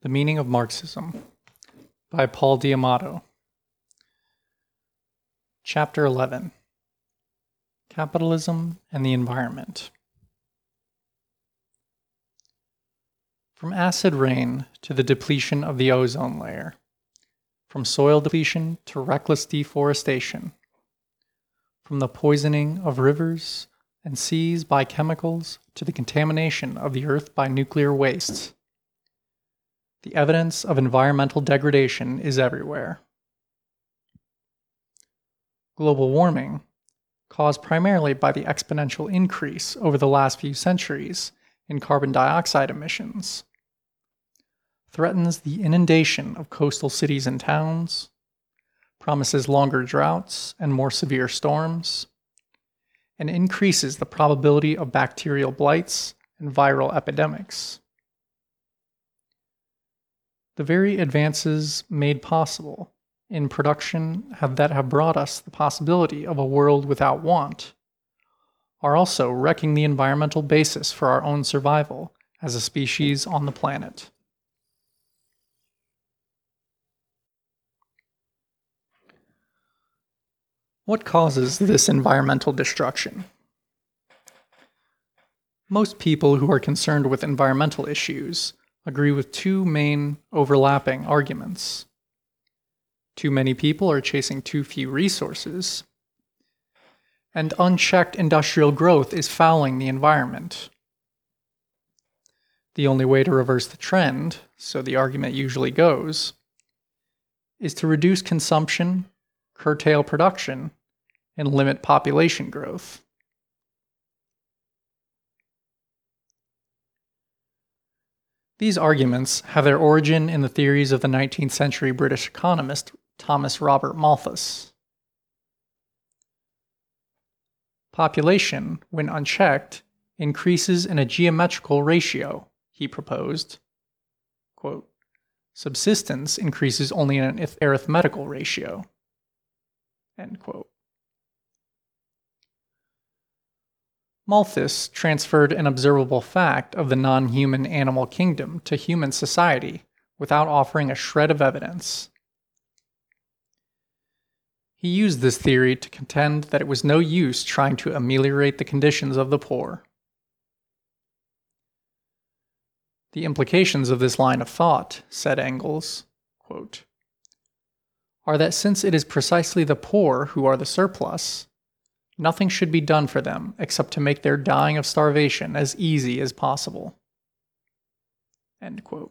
The Meaning of Marxism by Paul D'Amato. Chapter 11. Capitalism and the Environment. From acid rain to the depletion of the ozone layer, from soil depletion to reckless deforestation, from the poisoning of rivers and seas by chemicals to the contamination of the earth by nuclear wastes, the evidence of environmental degradation is everywhere. Global warming, caused primarily by the exponential increase over the last few centuries in carbon dioxide emissions, threatens the inundation of coastal cities and towns, promises longer droughts and more severe storms, and increases the probability of bacterial blights and viral epidemics. The very advances made possible in production that have brought us the possibility of a world without want are also wrecking the environmental basis for our own survival as a species on the planet. What causes this environmental destruction? Most people who are concerned with environmental issues agree with two main overlapping arguments. Too many people are chasing too few resources, and unchecked industrial growth is fouling the environment. The only way to reverse the trend, so the argument usually goes, is to reduce consumption, curtail production, and limit population growth. These arguments have their origin in the theories of the 19th century British economist Thomas Robert Malthus. Population, when unchecked, increases in a geometrical ratio, he proposed. Quote, subsistence increases only in an arithmetical ratio. End quote. Malthus transferred an observable fact of the non-human animal kingdom to human society without offering a shred of evidence. He used this theory to contend that it was no use trying to ameliorate the conditions of the poor. The implications of this line of thought, said Engels, quote, are that since it is precisely the poor who are the surplus, nothing should be done for them except to make their dying of starvation as easy as possible. End quote.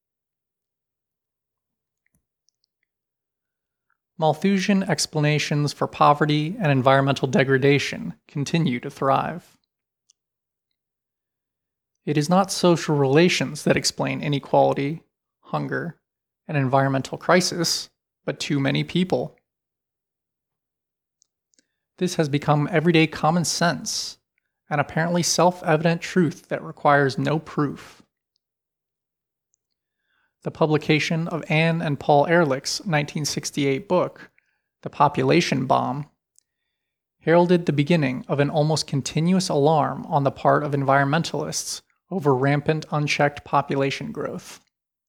Malthusian explanations for poverty and environmental degradation continue to thrive. It is not social relations that explain inequality, hunger, and environmental crisis, but too many people. This has become everyday common sense, an apparently self-evident truth that requires no proof. The publication of Anne and Paul Ehrlich's 1968 book, The Population Bomb, heralded the beginning of an almost continuous alarm on the part of environmentalists over rampant unchecked population growth.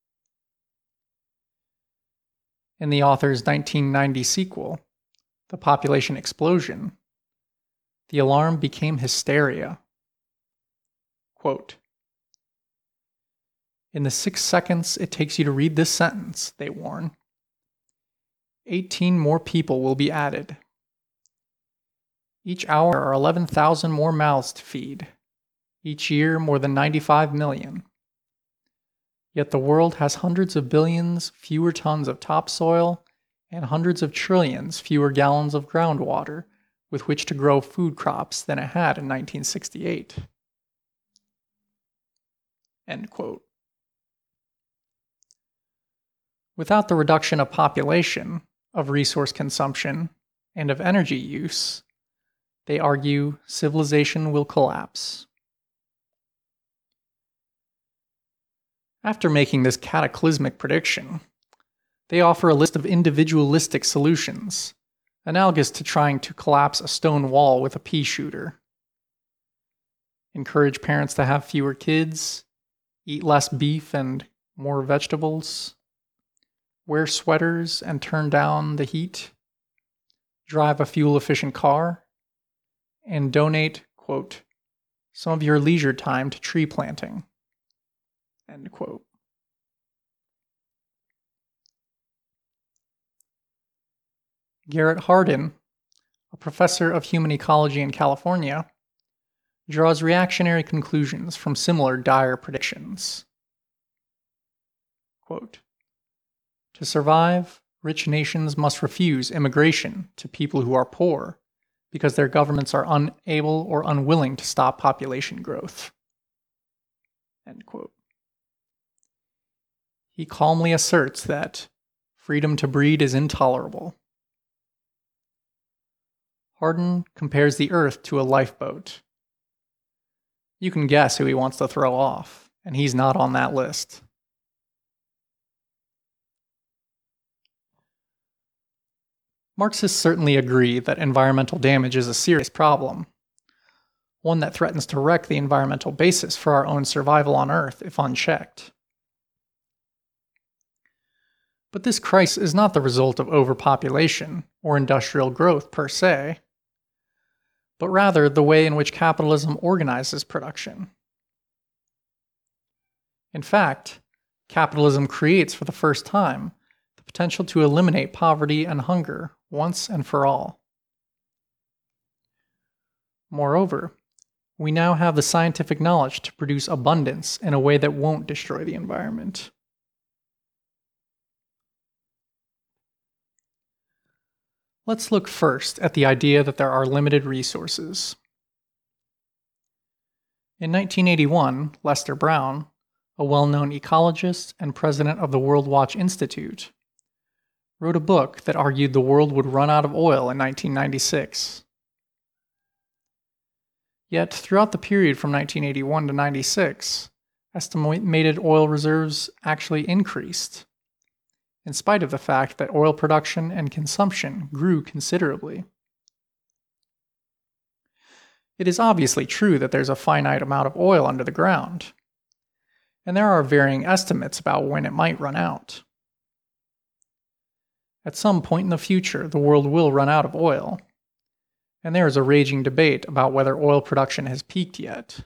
In the author's 1990 sequel, The Population Explosion, the alarm became hysteria. Quote, in the 6 seconds it takes you to read this sentence, they warn, 18 more people will be added. Each hour are 11,000 more mouths to feed. Each year, more than 95 million. Yet the world has hundreds of billions fewer tons of topsoil and hundreds of trillions fewer gallons of groundwater with which to grow food crops than it had in 1968. End quote. Without the reduction of population, of resource consumption, and of energy use, they argue civilization will collapse. After making this cataclysmic prediction, they offer a list of individualistic solutions, analogous to trying to collapse a stone wall with a pea shooter. Encourage parents to have fewer kids, eat less beef and more vegetables, wear sweaters and turn down the heat, drive a fuel-efficient car, and donate, quote, some of your leisure time to tree planting, end quote. Garrett Hardin, a professor of human ecology in California, draws reactionary conclusions from similar dire predictions. Quote, to survive, rich nations must refuse immigration to people who are poor because their governments are unable or unwilling to stop population growth. End quote. He calmly asserts that freedom to breed is intolerable. Hardin compares the Earth to a lifeboat. You can guess who he wants to throw off, and he's not on that list. Marxists certainly agree that environmental damage is a serious problem, one that threatens to wreck the environmental basis for our own survival on Earth if unchecked. But this crisis is not the result of overpopulation or industrial growth per se, but rather the way in which capitalism organizes production. In fact, capitalism creates for the first time the potential to eliminate poverty and hunger once and for all. Moreover, we now have the scientific knowledge to produce abundance in a way that won't destroy the environment. Let's look first at the idea that there are limited resources. In 1981, Lester Brown, a well-known ecologist and president of the World Watch Institute, wrote a book that argued the world would run out of oil in 1996. Yet, throughout the period from 1981 to 96, estimated oil reserves actually increased, in spite of the fact that oil production and consumption grew considerably. It is obviously true that there's a finite amount of oil under the ground, and there are varying estimates about when it might run out. At some point in the future, the world will run out of oil, and there is a raging debate about whether oil production has peaked yet.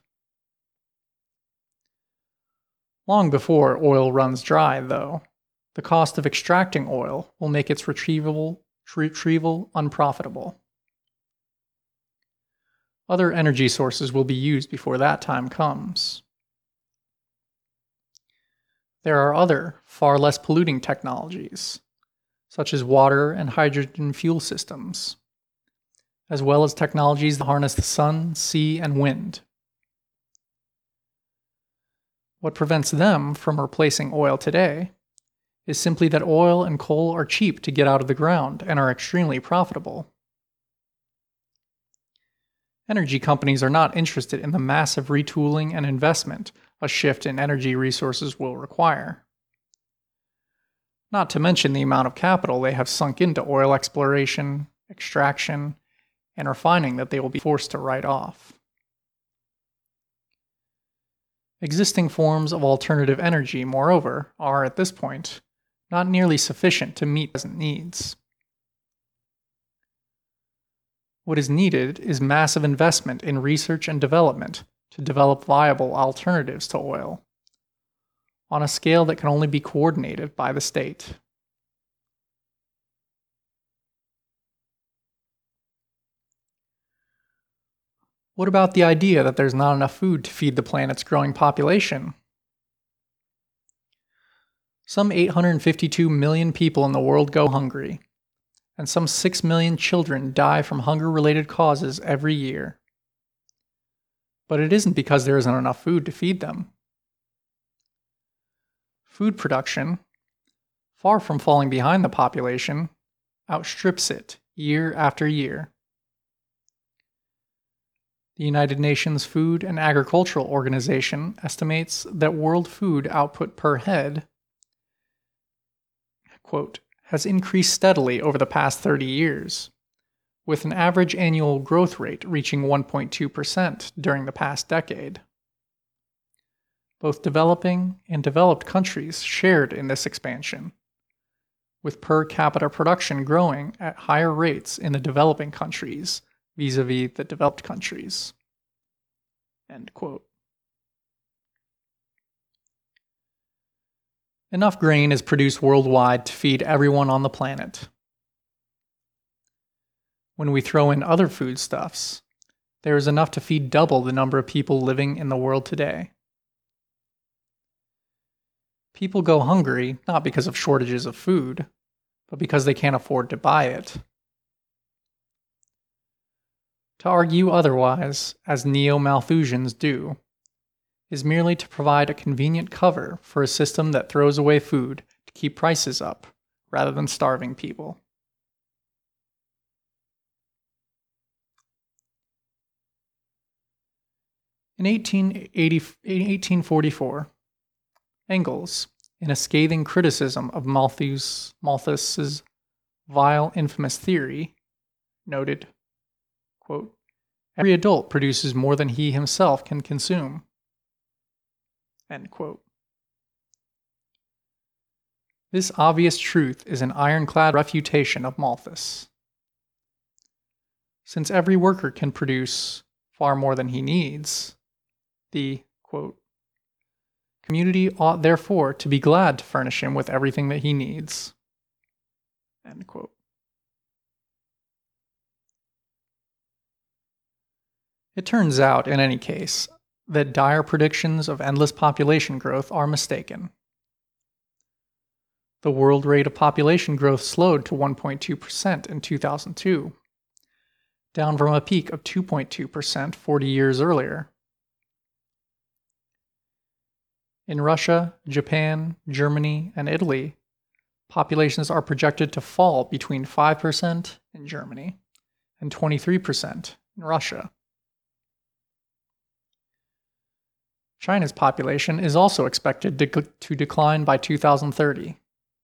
Long before oil runs dry, though, the cost of extracting oil will make its retrieval unprofitable. Other energy sources will be used before that time comes. There are other, far less polluting technologies, such as water and hydrogen fuel systems, as well as technologies that harness the sun, sea, and wind. What prevents them from replacing oil today is simply that oil and coal are cheap to get out of the ground and are extremely profitable. Energy companies are not interested in the massive retooling and investment a shift in energy resources will require. Not to mention the amount of capital they have sunk into oil exploration, extraction, and refining that they will be forced to write off. Existing forms of alternative energy, moreover, are, at this point, not nearly sufficient to meet present needs. What is needed is massive investment in research and development to develop viable alternatives to oil, on a scale that can only be coordinated by the state. What about the idea that there's not enough food to feed the planet's growing population? Some 852 million people in the world go hungry, and some 6 million children die from hunger-related causes every year. But it isn't because there isn't enough food to feed them. Food production, far from falling behind the population, outstrips it year after year. The United Nations Food and Agricultural Organization estimates that world food output per head, quote, has increased steadily over the past 30 years, with an average annual growth rate reaching 1.2% during the past decade. Both developing and developed countries shared in this expansion, with per capita production growing at higher rates in the developing countries vis-a-vis the developed countries. End quote. Enough grain is produced worldwide to feed everyone on the planet. When we throw in other foodstuffs, there is enough to feed double the number of people living in the world today. People go hungry not because of shortages of food, but because they can't afford to buy it. To argue otherwise, as neo-Malthusians do, is merely to provide a convenient cover for a system that throws away food to keep prices up, rather than starving people. In 1844, Engels, in a scathing criticism of Malthus's vile, infamous theory, noted, quote, "Every adult produces more than he himself can consume." End quote. This obvious truth is an ironclad refutation of Malthus. Since every worker can produce far more than he needs, the, quote, "community ought therefore to be glad to furnish him with everything that he needs." End quote. It turns out, in any case, that dire predictions of endless population growth are mistaken. The world rate of population growth slowed to 1.2% in 2002, down from a peak of 2.2% 40 years earlier. In Russia, Japan, Germany, and Italy, populations are projected to fall between 5% in Germany and 23% in Russia. China's population is also expected to decline by 2030.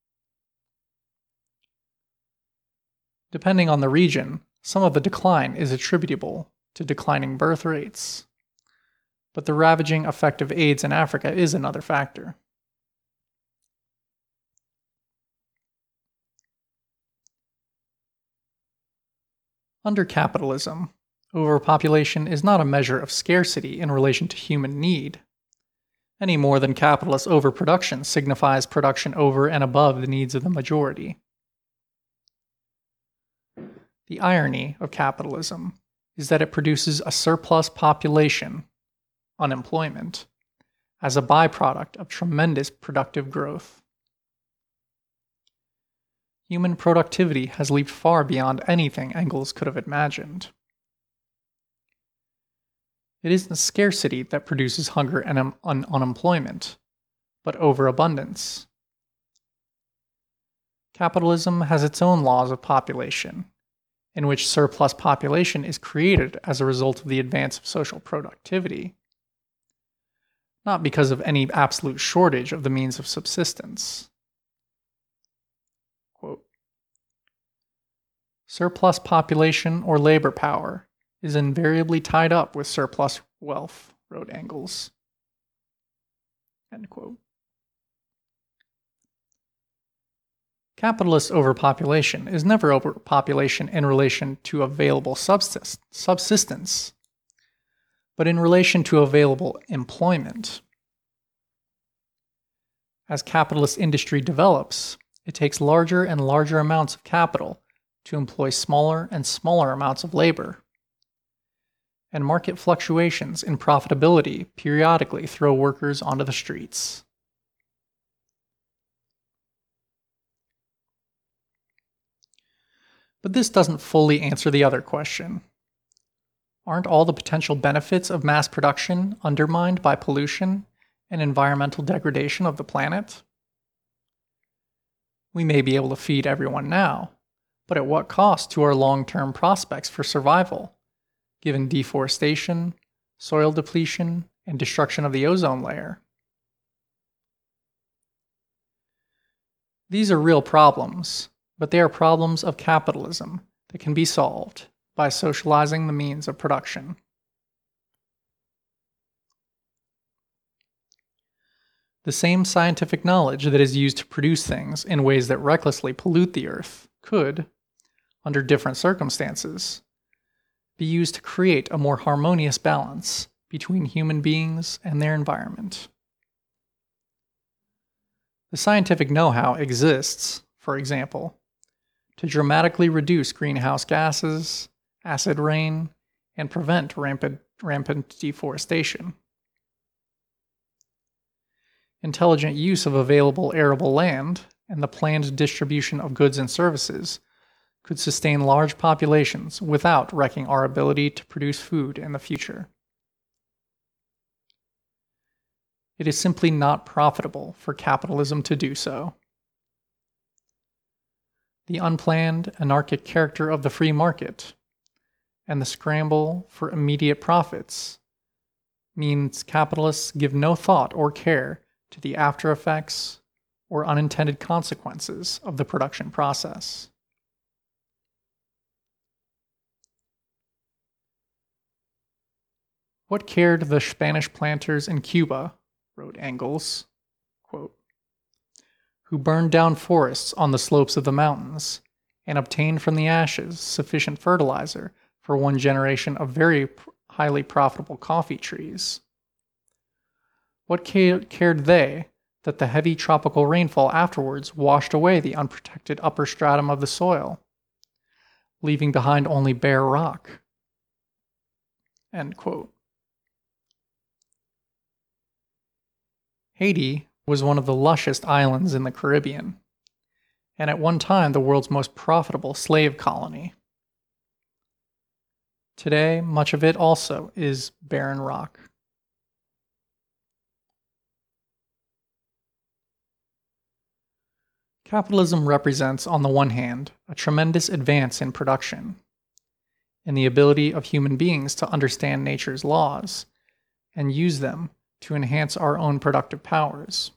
Depending on the region, some of the decline is attributable to declining birth rates, but the ravaging effect of AIDS in Africa is another factor. Under capitalism, overpopulation is not a measure of scarcity in relation to human need, any more than capitalist overproduction signifies production over and above the needs of the majority. The irony of capitalism is that it produces a surplus population, unemployment, as a byproduct of tremendous productive growth. Human productivity has leaped far beyond anything Engels could have imagined. It isn't scarcity that produces hunger and unemployment, but overabundance. Capitalism has its own laws of population, in which surplus population is created as a result of the advance of social productivity, not because of any absolute shortage of the means of subsistence. Quote, "Surplus population or labor power is invariably tied up with surplus wealth," wrote Engels. End quote. Capitalist overpopulation is never overpopulation in relation to available subsistence, but in relation to available employment. As capitalist industry develops, it takes larger and larger amounts of capital to employ smaller and smaller amounts of labor. And market fluctuations in profitability periodically throw workers onto the streets. But this doesn't fully answer the other question. Aren't all the potential benefits of mass production undermined by pollution and environmental degradation of the planet? We may be able to feed everyone now, but at what cost to our long-term prospects for survival, given deforestation, soil depletion, and destruction of the ozone layer? These are real problems, but they are problems of capitalism that can be solved by socializing the means of production. The same scientific knowledge that is used to produce things in ways that recklessly pollute the earth could, under different circumstances, be used to create a more harmonious balance between human beings and their environment. The scientific know-how exists, for example, to dramatically reduce greenhouse gases, acid rain, and prevent rampant deforestation. Intelligent use of available arable land and the planned distribution of goods and services could sustain large populations without wrecking our ability to produce food in the future. It is simply not profitable for capitalism to do so. The unplanned, anarchic character of the free market and the scramble for immediate profits means capitalists give no thought or care to the after effects or unintended consequences of the production process. What cared the Spanish planters in Cuba, wrote Engels, quote, who burned down forests on the slopes of the mountains and obtained from the ashes sufficient fertilizer for one generation of very highly profitable coffee trees? What cared they that the heavy tropical rainfall afterwards washed away the unprotected upper stratum of the soil, leaving behind only bare rock? End quote. Haiti was one of the lushest islands in the Caribbean, and at one time the world's most profitable slave colony. Today, much of it also is barren rock. Capitalism represents, on the one hand, a tremendous advance in production, in the ability of human beings to understand nature's laws and use them to enhance our own productive powers.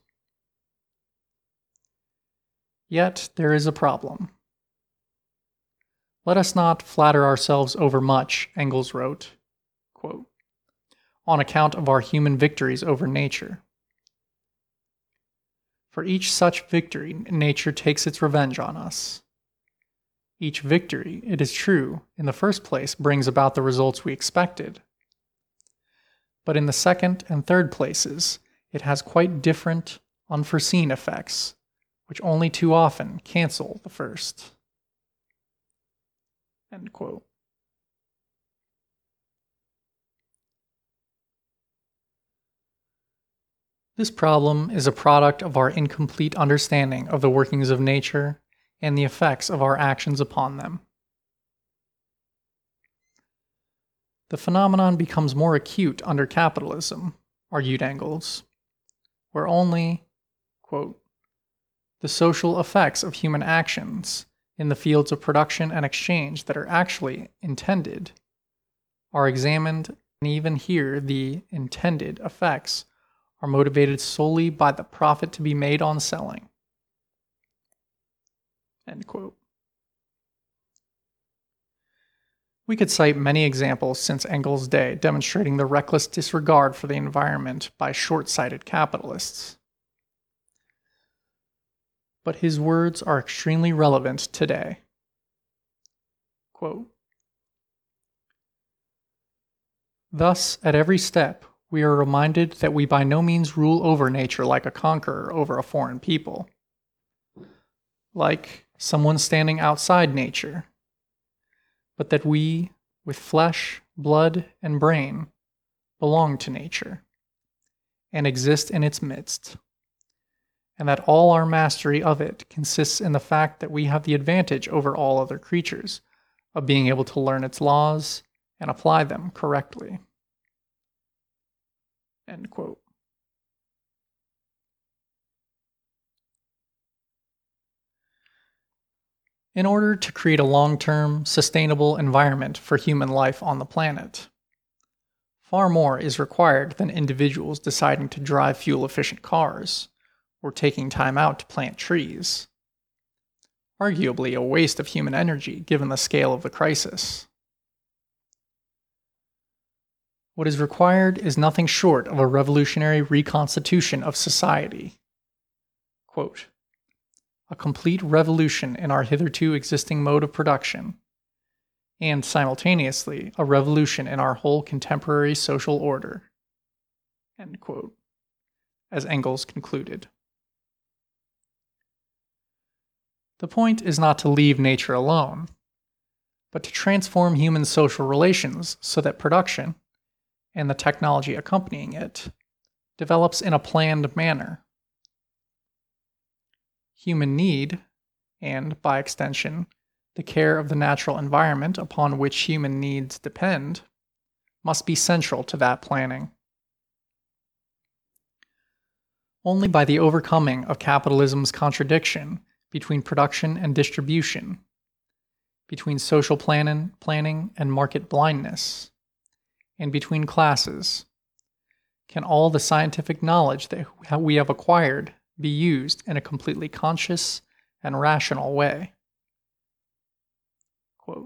Yet there is a problem. Let us not flatter ourselves overmuch, Engels wrote, quote, on account of our human victories over nature. For each such victory, nature takes its revenge on us. Each victory, it is true, in the first place brings about the results we expected. But in the second and third places, it has quite different, unforeseen effects, which only too often cancel the first. End quote. This problem is a product of our incomplete understanding of the workings of nature and the effects of our actions upon them. The phenomenon becomes more acute under capitalism, argued Engels, where only, quote, the social effects of human actions in the fields of production and exchange that are actually intended are examined, and even here the intended effects are motivated solely by the profit to be made on selling. End quote. We could cite many examples since Engels' day demonstrating the reckless disregard for the environment by short-sighted capitalists. But his words are extremely relevant today. Quote, thus, at every step, we are reminded that we by no means rule over nature like a conqueror over a foreign people, like someone standing outside nature, but that we, with flesh, blood, and brain, belong to nature and exist in its midst, and that all our mastery of it consists in the fact that we have the advantage over all other creatures of being able to learn its laws and apply them correctly. End quote. In order to create a long-term, sustainable environment for human life on the planet, far more is required than individuals deciding to drive fuel-efficient cars or taking time out to plant trees. Arguably a waste of human energy given the scale of the crisis. What is required is nothing short of a revolutionary reconstitution of society. Quote, a complete revolution in our hitherto existing mode of production, and simultaneously a revolution in our whole contemporary social order. End quote, as Engels concluded. The point is not to leave nature alone, but to transform human social relations so that production, and the technology accompanying it, develops in a planned manner. Human need, and by extension, the care of the natural environment upon which human needs depend, must be central to that planning. Only by the overcoming of capitalism's contradiction between production and distribution, between social planning and market blindness, and between classes, can all the scientific knowledge that we have acquired be used in a completely conscious and rational way. Quote,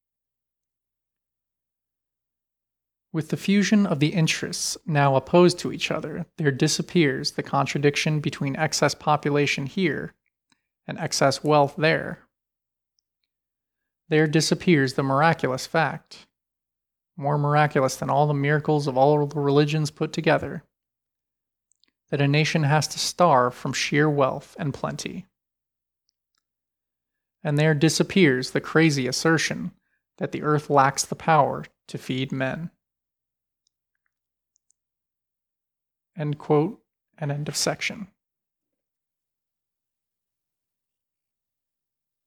with the fusion of the interests now opposed to each other, there disappears the contradiction between excess population here and excess wealth there. There disappears the miraculous fact, more miraculous than all the miracles of all the religions put together, that a nation has to starve from sheer wealth and plenty. And there disappears the crazy assertion that the earth lacks the power to feed men. End quote, and end of section.